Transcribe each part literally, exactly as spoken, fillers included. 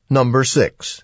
Number six.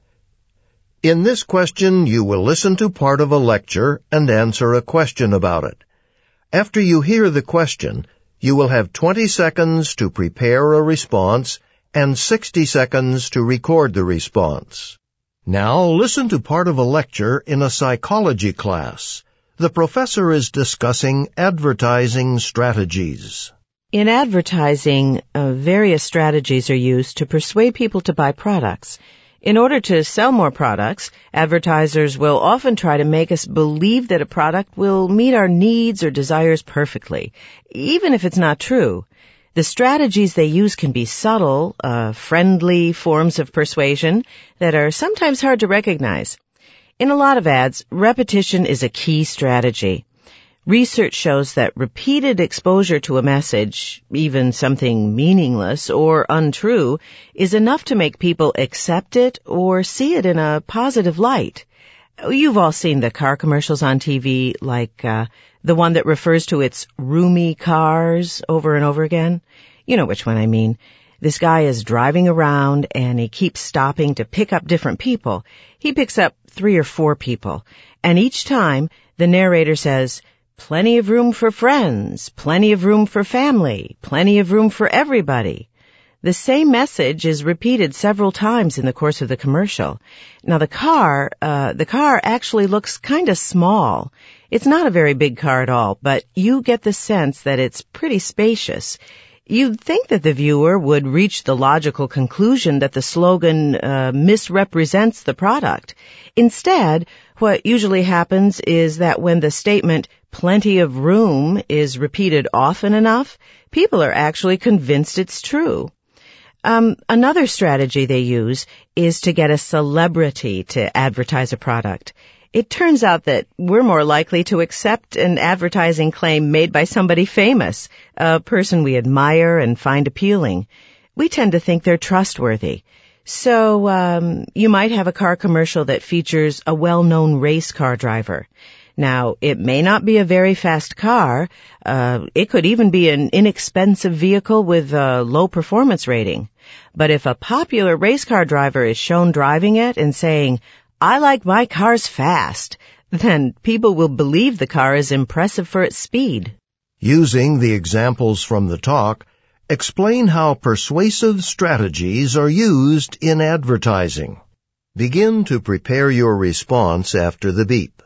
In this question, you will listen to part of a lecture and answer a question about it. After you hear the question, you will have twenty seconds to prepare a response and sixty seconds to record the response. Now listen to part of a lecture in a psychology class. The professor is discussing advertising strategies. In advertising, uh, various strategies are used to persuade people to buy products. In order to sell more products, advertisers will often try to make us believe that a product will meet our needs or desires perfectly, even if it's not true. The strategies they use can be subtle, uh, friendly forms of persuasion that are sometimes hard to recognize. In a lot of ads, repetition is a key strategy. Research shows that repeated exposure to a message, even something meaningless or untrue, is enough to make people accept it or see it in a positive light. You've all seen the car commercials on T V, like uh, the one that refers to its roomy cars over and over again. You know which one I mean. This guy is driving around and he keeps stopping to pick up different people. He picks up three or four people, and each time the narrator says, "Plenty of room for friends, plenty of room for family, plenty of room for everybody." The same message is repeated several times in the course of the commercial. Now the car, uh, the car actually looks kind of small. It's not a very big car at all, but you get the sense that it's pretty spacious. You'd think that the viewer would reach the logical conclusion that the slogan uh, misrepresents the product. Instead, what usually happens is that when the statement "plenty of room" is repeated often enough, people are actually convinced it's true. Um, another strategy they use is to get a celebrity to advertise a product. It turns out that we're more likely to accept an advertising claim made by somebody famous, a person we admire and find appealing. We tend to think they're trustworthy. So, um, you might have a car commercial that features a well-known race car driver. Now, it may not be a very fast car. Uh, it could even be an inexpensive vehicle with a low performance rating. But if a popular race car driver is shown driving it and saying, "I like my cars fast," then people will believe the car is impressive for its speed. Using the examples from the talk, explain how persuasive strategies are used in advertising. Begin to prepare your response after the beep.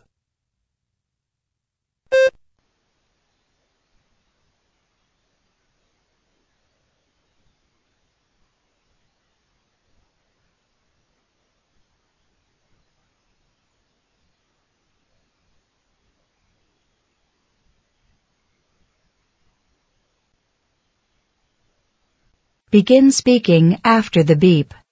Begin speaking after the beep.